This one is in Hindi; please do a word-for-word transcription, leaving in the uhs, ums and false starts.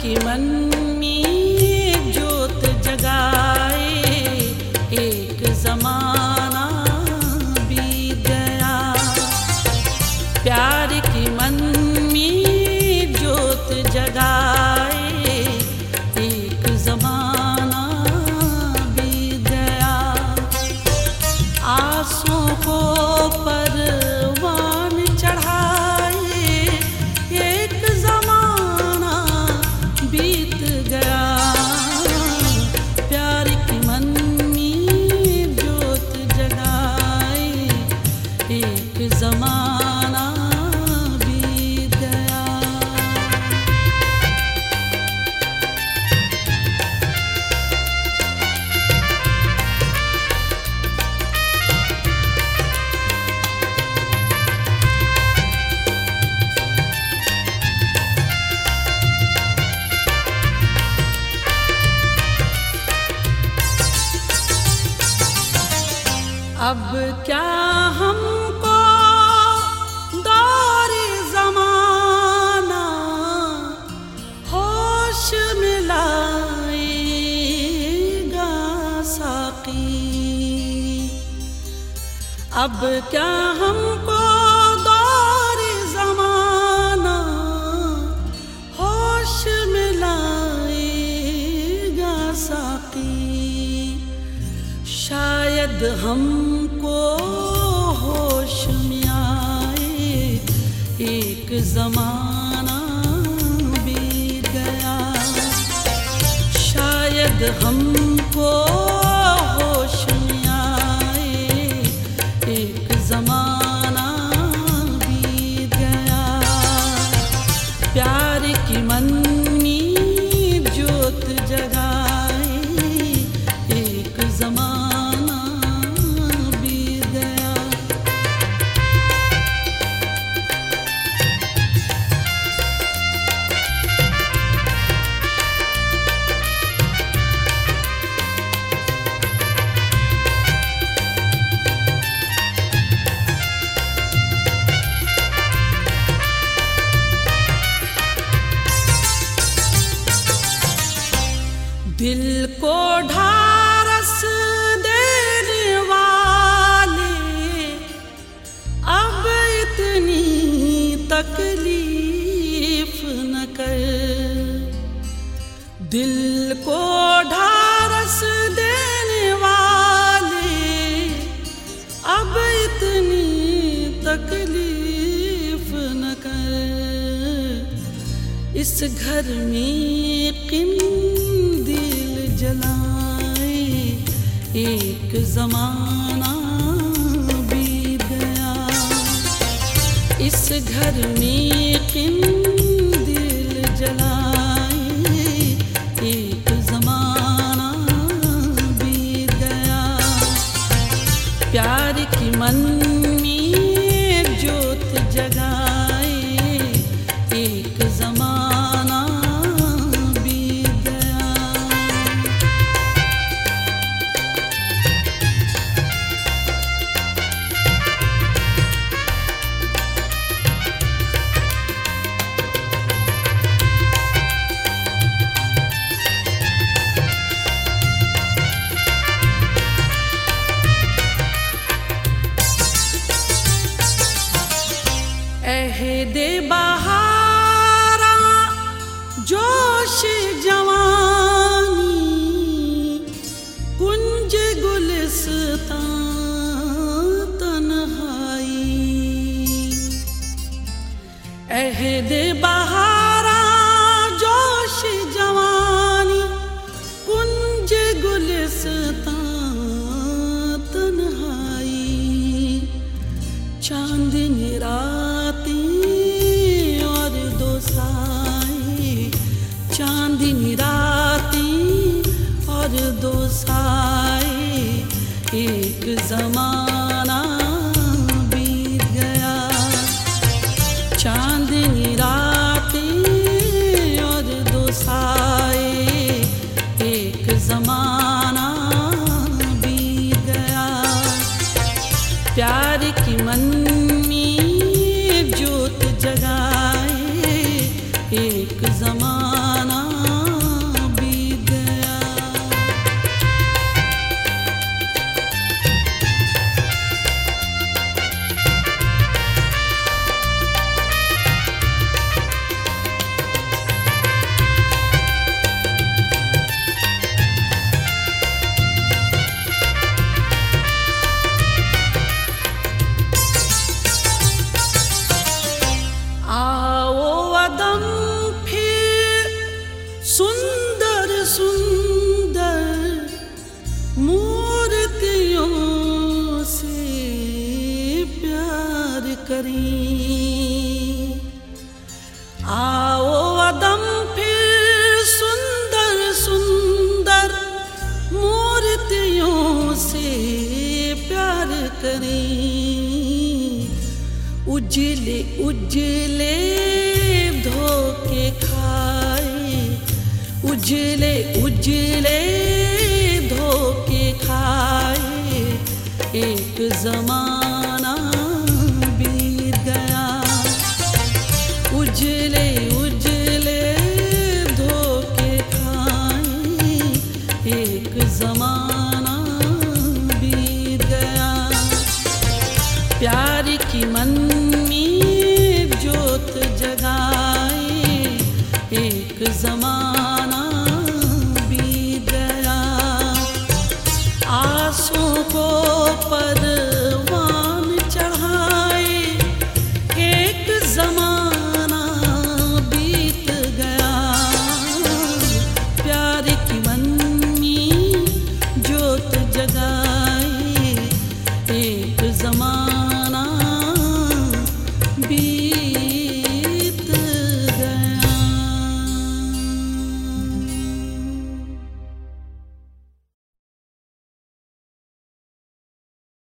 के मन में ज्योत जगाए, एक जमाना बीत गया। प्यार के मन में ज्योत जगाए, एक जमाना बीत गया। आंसुओं को परवान चढ़ाए, एक जमाना बीत गया। प्यार के मन में ज्योत जगाए, एक जमाना बीत गया। अब क्या हमको दौरे ज़माना होश में लाएगा साक़ी। अब क्या हमको दौरे ज़माना होश में लाएगा साक़ी। शायद हमको होश में आए, एक जमाना बीत गया। शायद हमको होश में आए, एक जमाना बीत गया। प्यार के मन में ज्योत जगाए, एक जमाना बीत गया। दिल को ढारस देने वाले अब इतनी तकलीफ न कर। दिल को ढारस देने वाले अब इतनी तकलीफ न कर। इस घर में किन जलाए, एक जमाना बीत गया। इस घर में किन दिल जलाए, एक जमाना बीत गया। प्यार के मन में ज्योत जगाए, एक जमाना दे बहारा जोश जवानी, कुंज गुलिस्तां तन्हाई। अहदे बहारा जोश जवानी, कुंज गुलिस्तां तन्हाई। चांदनी रातें और दो साए, चांदनी रातें और दो साए, एक जमाना बीत गया। चांदनी रातें और दो साए, एक जमाना बीत गया। प्यार के मन में ज्योत जगाए, एक जमाना करें। उजले उजले धोखे खाए, उजले उजले धोखे खाए, एक जमाना बीत गया। उजले उजले धोखे खाए, एक जमाना बीत गया। प्यार की मन में जोत जगाए, एक जमाना बीत गया। आंसू को परवान चढ़ाए, एक जमाना बीत गया। प्यार की मन में जोत जगाए,